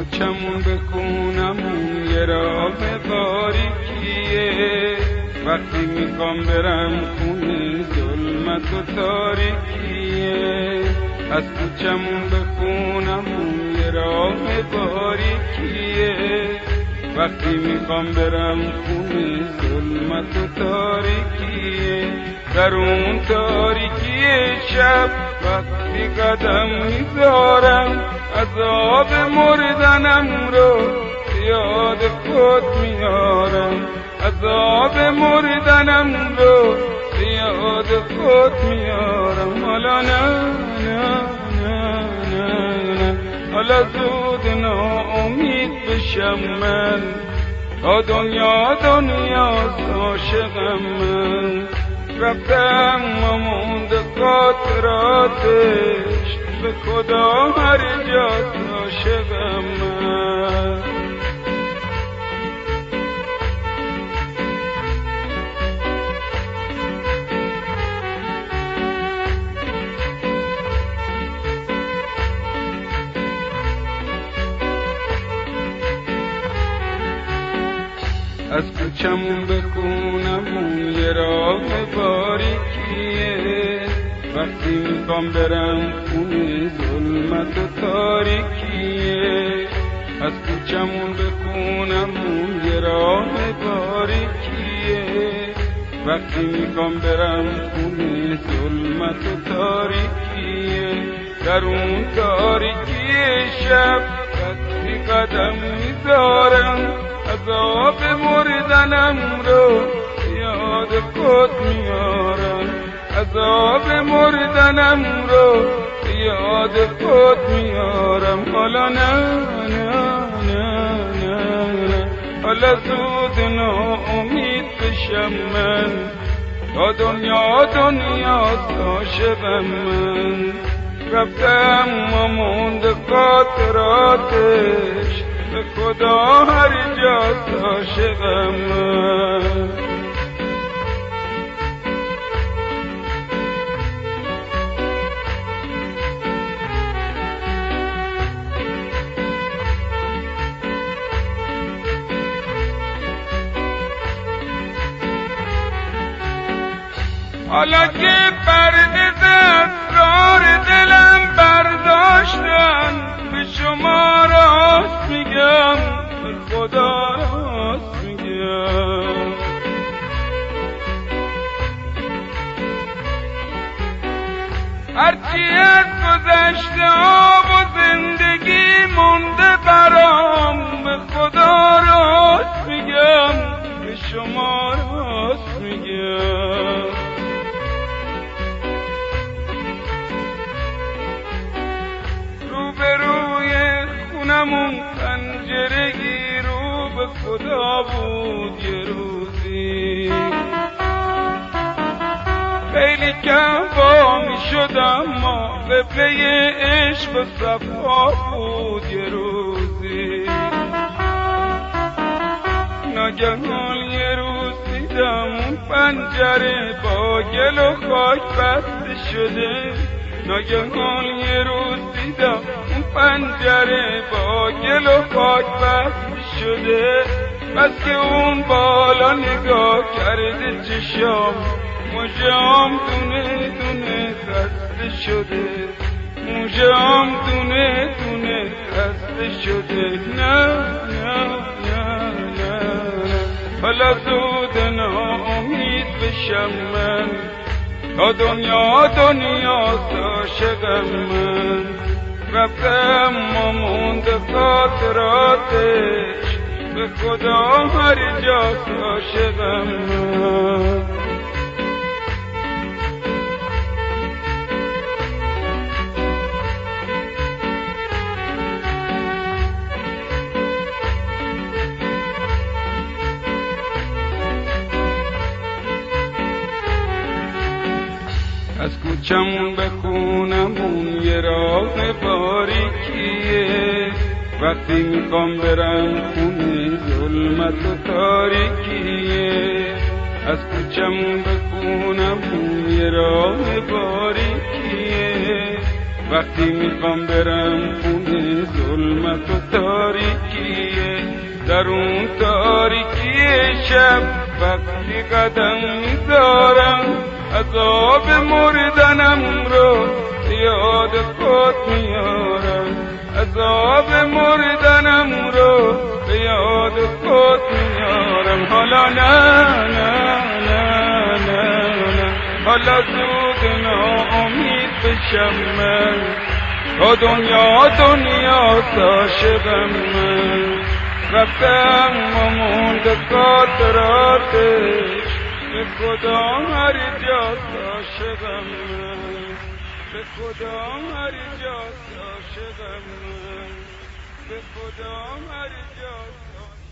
کوچمون به خونمون یه راه باریکیه، وقتی میخوام برم خونه ظلمت و تاریکیه. از کوچمون به خونمون یه راه باریکیه، وقتی میخوام برم خونه ظلمت و تاریکیه. در اون تاریکی شب وقتی قدم میذارم، عذاب مردنم رو یاد خود میارم، عذاب مردنم رو یاد خود میارم. حالا نه حالا زود ناامید بشم من، تا دنیاست عاشقم من. رفتم و مونده خاطراتش، به خدا هر جاست عاشقم من. از کوچمون به خونمون یه راه باریکیه، وقتی میخوام برم خونه ظلمت و تاریکیه. از کوچمون به خونمون یه راه باریکیه، وقتی میخوام برم خونه ظلمت و تاریکیه. در اون تاریکی شب وقتی قدم میذارم، عذاب مردنم رو یاد خود میارم، عذاب مردنم رو یاد خود میارم. حالا نه حالا زود ناامید بشم من، تا دنیاست عاشقم من. رفتم و مونده خاطراتش، به خدا هر جاست عاشقم من. حالا که پرده اسرار دلم برداشتن، به شما راست میگم، به خدا راست میگم. هرچی از گذشته آب و زندگی مونده برام، به خدا راست میگم، به شما راست میگم. روبروی خونمون پنجرگی رو به خدا بود یه روزی، خیلی کم با می شدم، ما قبله عشق و صفا بود یه روزی. ناگهان یه روز دیدم اون پنجره با گل و خاک بسته شده، ناگهان یه روز دیدم اون پنجره با گل و خاک بسته شده. بس که اون بالا نگاه کرده چشام، موجام دونه دونه خسته شده، موجام دونه دونه خسته شده. نه حالا زود ناامید بشم من، تا دنیاست عاشقم من. رفتم و مونده خاطراتش، به خدا هر جاست عاشقم من. از کوچمون به خونمون یه راه باریکیه، وقتی میخوام برم خونه ظلمت و تاریکیه. از کوچمون به خونمون یه راه باریکیه، وقتی میخوام برم خونه ظلمت و تاریکیه، در اون تاریکی شب وقتی قدم میذارم عذاب مردنم رو یاد خود میارم، عذاب مردنم رو به یاد خود میارم. حالا نه نه نه نه نه، حالا زود ناامید بشم من، تا دنیا عاشقم من. رفتم و مونده خاطراتش، به خدا هر جاست عاشقم من، به خدا هر جاست عاشقم من، به خدا هر جاست.